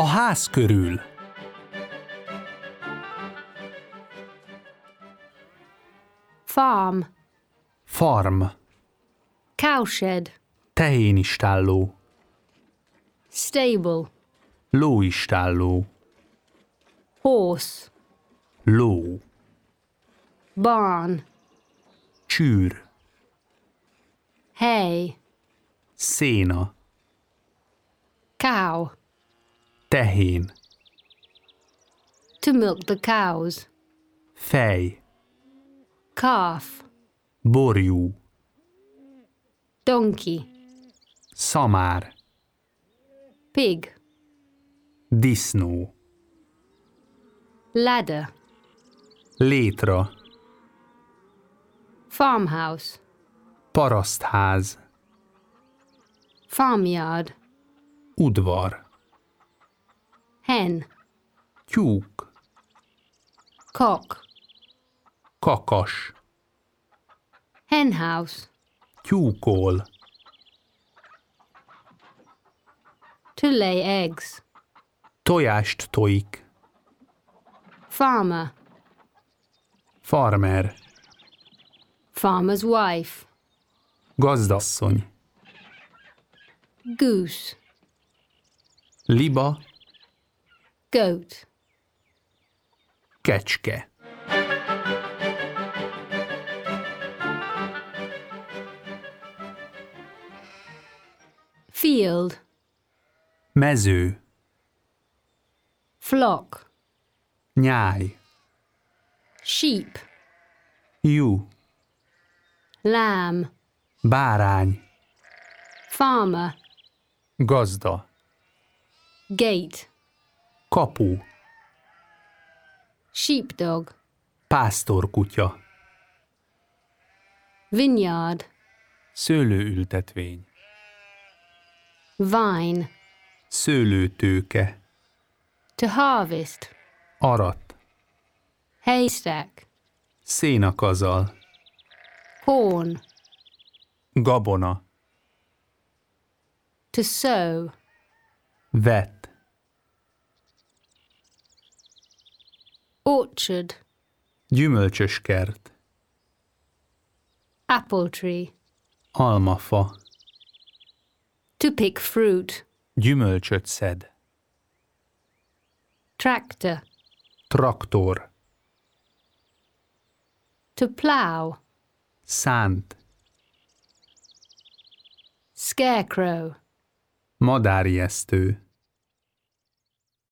ház körül. Farm. Farm. Cowshed. Tehénistálló. Stable. Lóistálló. Horse. Ló. Barn. Csűr. Hay. Széna. Cow. Tehén. To milk the cows. Fej. Calf. Borjú. Donkey. Szamár. Pig. Disznó. Ladder. Létra. Farmhouse. Parasztház. Farmyard. Udvar. Hen. Tyúk. Cock. Kakas. Henhouse. Tyúkol. To lay eggs. Tojást tojik. Farmer. Farmer. Farmer's wife. Gazdasszony. Goose. Liba. Goat. Kecske. Field. Mező. Flock. Nyáj. Sheep. Jú. Lamb. Bárány. Farmer. Gazda. Gate. Kapu. Sheepdog. Pásztorkutya. Vineyard. Szőlőültetvény. Vine. Szőlőtőke. To harvest. Arat. Haystack. Szénakazal. Corn. Gabona. To sow. Vet. Orchard. Gyümölcsös kert. Apple tree. Almafa. To pick fruit. Gyümölcsöt szed. Tractor. Traktor. To plow. Szánt. Scarecrow. Madárijesztő.